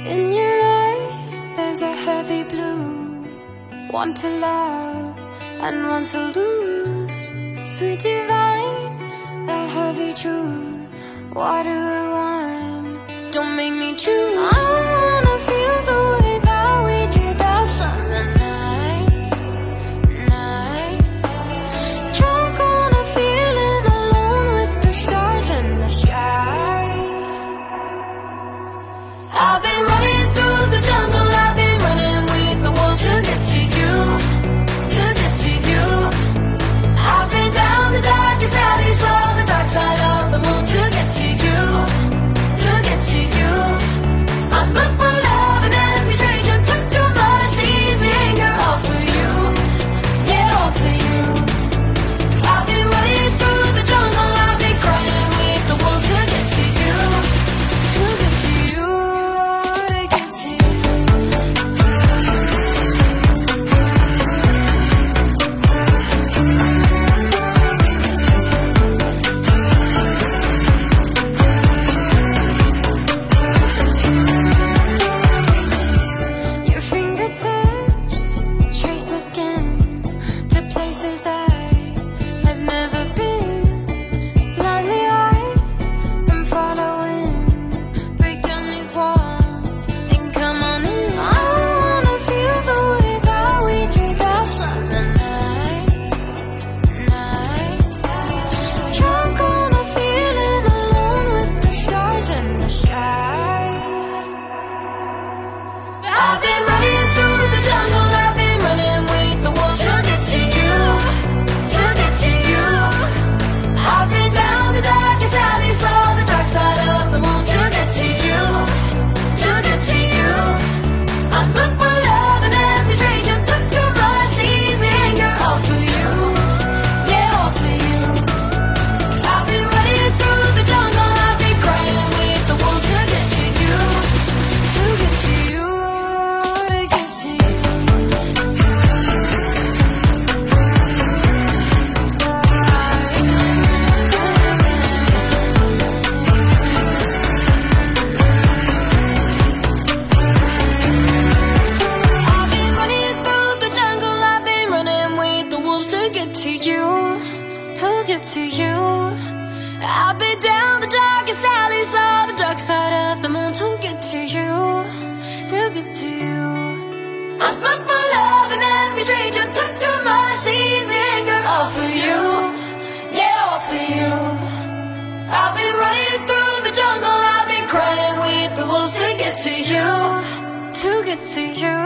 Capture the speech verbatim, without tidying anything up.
In your eyes there's a heavy blue, one to love and one to lose. Sweet divine, the heavy truth. What do I want? Don't make me choose. I wanna feel the way that we did that summer night, night. Drunk on a feeling alone with the stars in the sky. I've been running through the jungle, I've been running with the wolves to get to you, to get to you. I've been down the darkest alley, saw the dark side of the moon to get to you, to get to you. I look for love in every stranger, took too much to ease the anger, all for you, yeah, all for you. I've been running through the jungle, I've been crying with the wolves to get to you, to get to you, to get to you. Your fingertips trace my skin to places I have never been. Blindly I am following. Break down these walls and come on in. I wanna feel the way that we did that summer night, night. Drunk on a feeling alone with the stars in the sky. I've been running through the jungle, I've been running with the wolves to get to you, to get to you. I've been down the darkest alley, saw the dark side of the moon to get to you, to get to you. I look for love in every stranger, took too much to ease the anger, all for you, yeah, all for you. I've been running through the jungle, I've been crying with the wolves to get to you, to get to you, to get to you. I've been running through the jungle, I've been running with the wolves to get to you, to get to you. I've been down the darkest alleys, saw the dark side of the moon to get to you, to get to you. I look for love in every stranger, took too much to ease the anger, all for you, yeah, all for you. I've been running through the jungle, I've been crying with the wolves to get to you, to get to you.